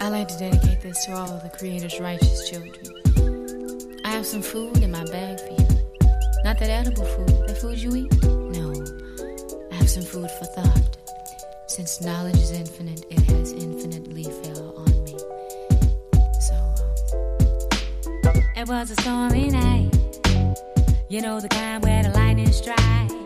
I like to dedicate this to all of the Creator's righteous children. I have some food in my bag for you. Not that edible food, that food you eat. No, I have some food for thought. Since knowledge is infinite, it has infinitely fell on me. So, it was a stormy night. You know the kind where the lightning strikes.